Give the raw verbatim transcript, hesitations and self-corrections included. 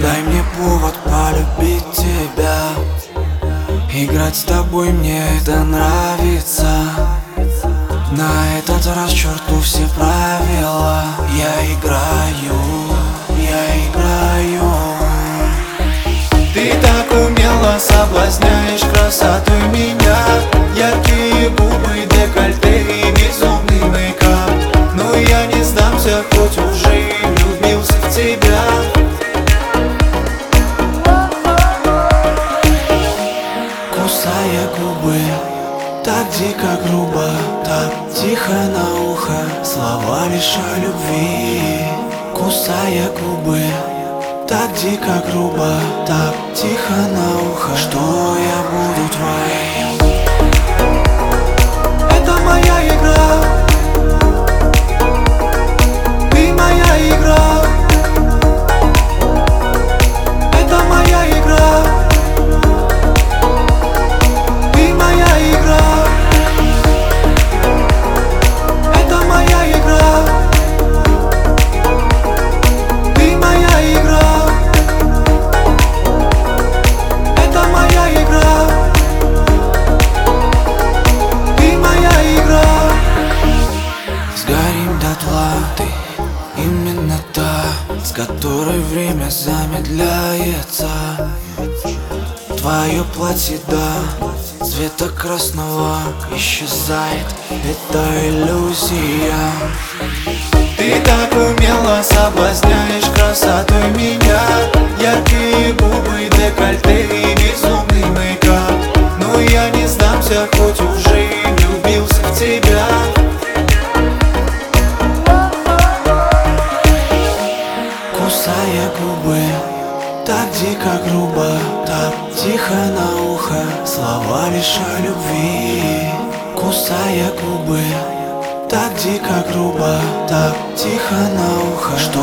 Дай мне повод полюбить тебя. Играть с тобой мне это нравится. На этот раз черту все правила. Я играю, я играю. Ты так умело соблазняешь красотой меня. Яркие губы, декольте и безумный мейкап. Но я не сдамся, хоть уже и влюбился в тебя. Кусая губы, так дико грубо, так тихо на ухо, слова лишь о любви. Кусая губы, так дико грубо, так тихо на ухо, что я буду твоим. Это моя игра, ты моя игра. Это моя игра, ты моя игра. Это моя игра, ты моя игра. Это моя игра, ты моя игра. Сгорим дотла, ты именно та, с которой время замедляется. Твое платье, да, цвета красного исчезает, это иллюзия. Ты так умело соблазняешь красотой меня. Яркие губы, декольте и безумный мейкап. Но я не сдамся, хоть уже и влюбился в тебя. Кусая губы, так дико грубо, так тихо на ухо, слова лишь о любви. Кусая губы, так дико грубо, так тихо на ухо, что